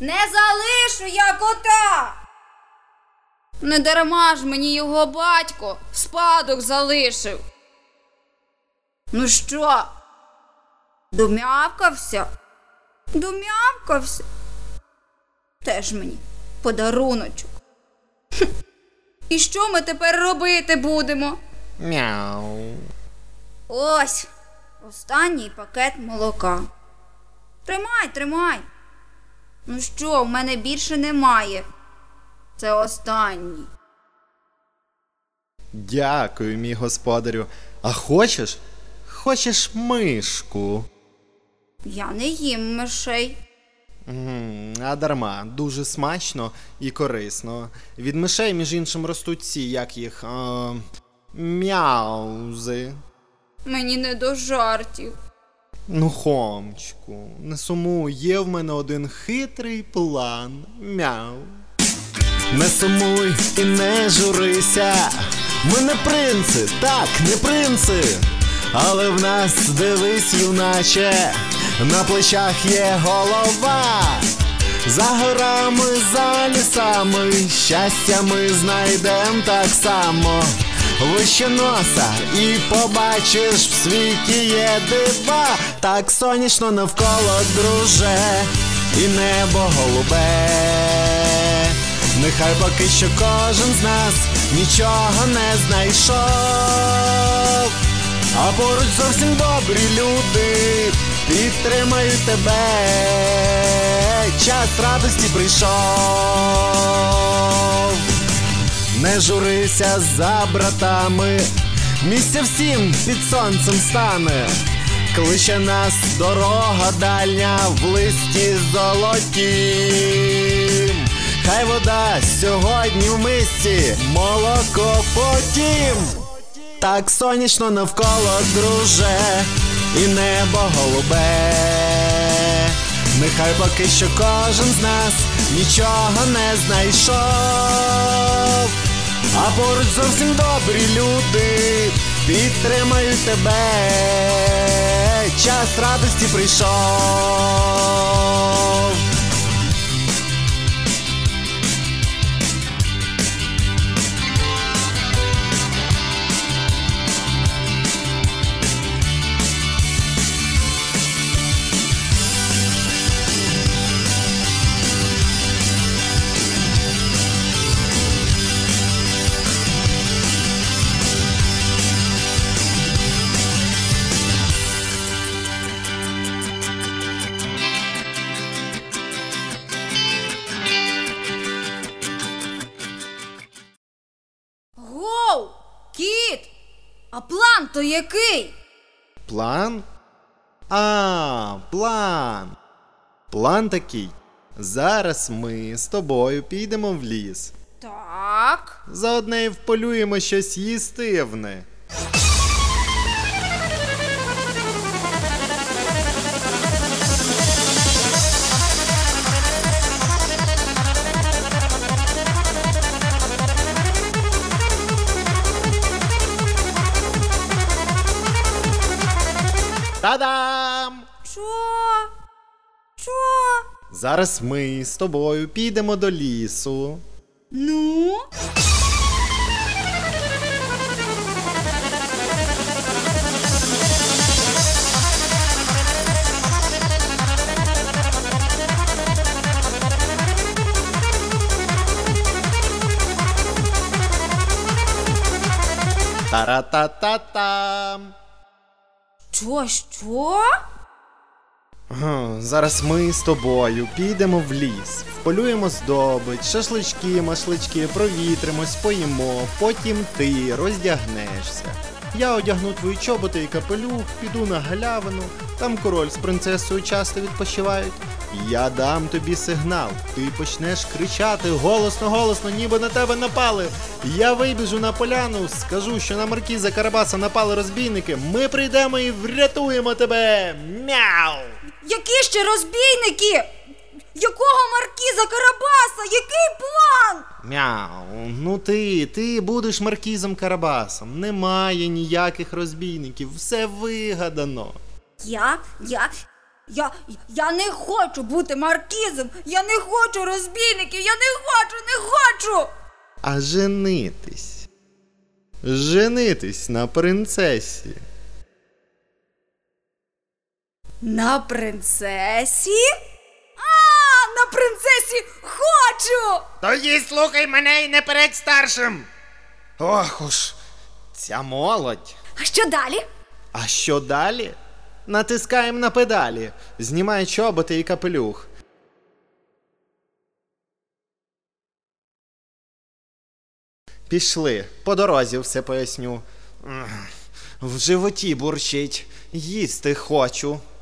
Не залишу я кота! Не дарма ж мені його батько в спадок залишив. Ну що, дом'явкався? Дом'явкався? Теж мені подаруночок. І що ми тепер робити будемо? Мяу. Ось, останній пакет молока. Тримай, тримай. Ну що, в мене більше немає. Це останній. Дякую, мій господарю. А хочеш? Хочеш мишку? Я не їм мишей. А дарма, дуже смачно і корисно. Від мишей, між іншим, ростуть ці, як їх, мяузи. Мені не до жартів. Ну, Хомчику, не сумуй, є в мене один хитрий план. Мяу. Не сумуй і не журися. Ми не принци, так, не принци. Але в нас, дивись, юначе, на плечах є голова. За горами, за лісами, щастя ми знайдем так само. Вище носа і побачиш, в світі є дива. Так сонячно навколо, друже, і небо голубе. Нехай поки що кожен з нас нічого не знайшов, а поруч зовсім добрі люди підтримають тебе. Час радості прийшов. Не журися за братами, місця всім під сонцем стане. Кличе нас дорога дальня в листі золотім. Хай вода сьогодні в мисці, молоко потім. Так сонячно навколо, друже, і небо голубе. Нехай поки що кожен з нас нічого не знайшов, а поруч зовсім добрі люди підтримають тебе. Час радості прийшов. Гоу! Кіт! А план то який? План? План. План такий. Зараз ми з тобою підемо в ліс. Так. Заодно й вполюємо щось їстивне. Та-дам! Що? Зараз ми з тобою підемо до лісу. Ну? Та-ра-та-та-там! Що? Зараз ми з тобою підемо в ліс, вполюємо здобич, шашлички, машлички, провітримось, поїмо, потім ти роздягнешся. Я одягну твої чоботи і капелюх, піду на галявину, там король з принцесою часто відпочивають. Я дам тобі сигнал, ти почнеш кричати голосно, ніби на тебе напали. Я вибіжу на поляну, скажу, що на маркіза Карабаса напали розбійники, ми прийдемо і врятуємо тебе. Мяу! Які ще розбійники? Якого маркіза Карабаса? Який план? Мяу, ну ти будеш маркізом Карабасом. Немає ніяких розбійників, все вигадано. Я не хочу бути маркізом, я не хочу розбійників, я не хочу! А женитись? Женитись на принцесі. На принцесі? На принцесі хочу! Тоді слухай мене і не перед старшим. Ох уж, ця молодь. А що далі? А що далі? Натискаємо на педалі, знімай чоботи і капелюх. Пішли, по дорозі все поясню. В животі бурчить, їсти хочу.